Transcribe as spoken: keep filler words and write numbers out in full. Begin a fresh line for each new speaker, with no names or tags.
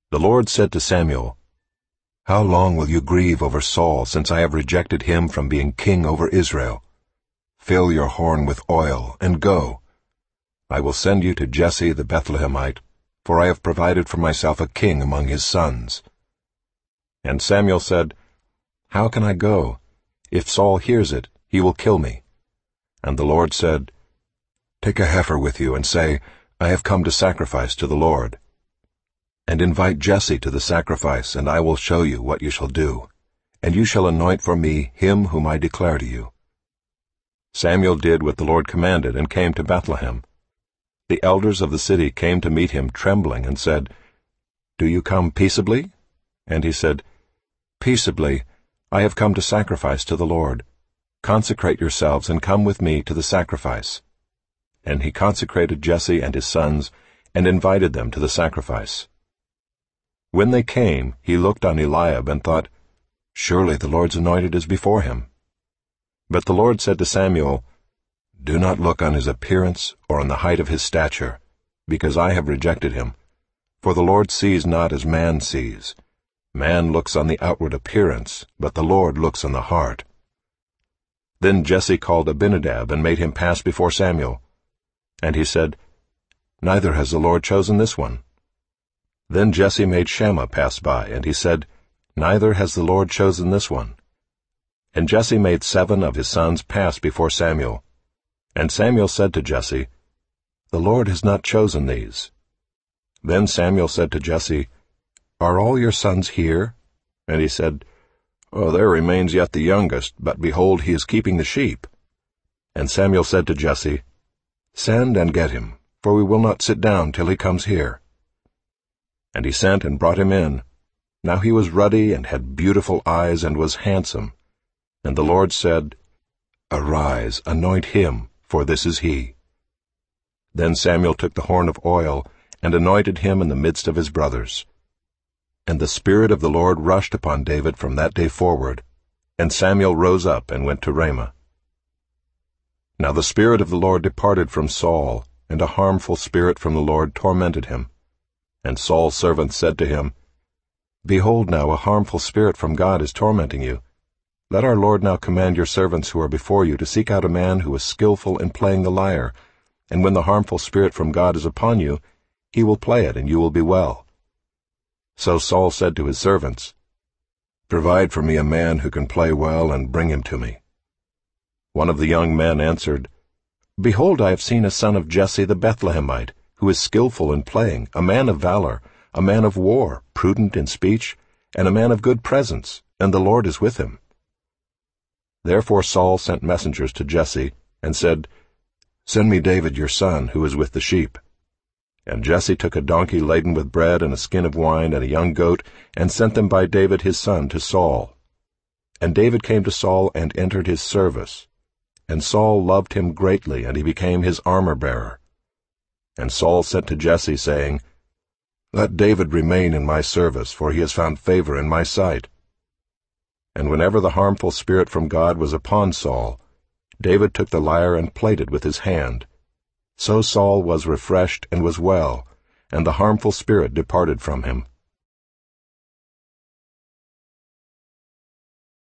The Lord said to Samuel, "How long will you grieve over Saul, since I have rejected him from being king over Israel? Fill your horn with oil, and go. I will send you to Jesse the Bethlehemite, for I have provided for myself a king among his sons." And Samuel said, "How can I go? If Saul hears it, he will kill me." And the Lord said, "Take a heifer with you, and say, I have come to sacrifice to the Lord. And invite Jesse to the sacrifice, and I will show you what you shall do, and you shall anoint for me him whom I declare to you." Samuel did what the Lord commanded, and came to Bethlehem. The elders of the city came to meet him trembling, and said, "Do you come peaceably?" And he said, "Peaceably, I have come to sacrifice to the Lord. Consecrate yourselves, and come with me to the sacrifice." And he consecrated Jesse and his sons, and invited them to the sacrifice. When they came, he looked on Eliab, and thought, "Surely the Lord's anointed is before him." But the Lord said to Samuel, "Do not look on his appearance or on the height of his stature, because I have rejected him. For the Lord sees not as man sees. Man looks on the outward appearance, but the Lord looks on the heart." Then Jesse called Abinadab, and made him pass before Samuel. And he said, "Neither has the Lord chosen this one." Then Jesse made Shammah pass by, and he said, "Neither has the Lord chosen this one." And Jesse made seven of his sons pass before Samuel. And Samuel said to Jesse, "The Lord has not chosen these." Then Samuel said to Jesse, "Are all your sons here?" And he said, "Oh, there remains yet the youngest, but behold, he is keeping the sheep." And Samuel said to Jesse, "Send and get him, for we will not sit down till he comes here." And he sent and brought him in. Now he was ruddy and had beautiful eyes and was handsome. And the Lord said, "Arise, anoint him, for this is he." Then Samuel took the horn of oil and anointed him in the midst of his brothers. And the Spirit of the Lord rushed upon David from that day forward, and Samuel rose up and went to Ramah. Now the Spirit of the Lord departed from Saul, and a harmful spirit from the Lord tormented him. And Saul's servants said to him, "Behold now, a harmful spirit from God is tormenting you. Let our Lord now command your servants who are before you to seek out a man who is skillful in playing the lyre, and when the harmful spirit from God is upon you, he will play it, and you will be well." So Saul said to his servants, "Provide for me a man who can play well, and bring him to me." One of the young men answered, "Behold, I have seen a son of Jesse the Bethlehemite, who is skillful in playing, a man of valor, a man of war, prudent in speech, and a man of good presence, and the Lord is with him." Therefore Saul sent messengers to Jesse, and said, "Send me David your son, who is with the sheep." And Jesse took a donkey laden with bread and a skin of wine and a young goat, and sent them by David his son to Saul. And David came to Saul and entered his service. And Saul loved him greatly, and he became his armor-bearer. And Saul sent to Jesse, saying, "Let David remain in my service, for he has found favor in my sight." And whenever the harmful spirit from God was upon Saul, David took the lyre and played it with his hand. So Saul was refreshed and was well, and the harmful spirit departed from him.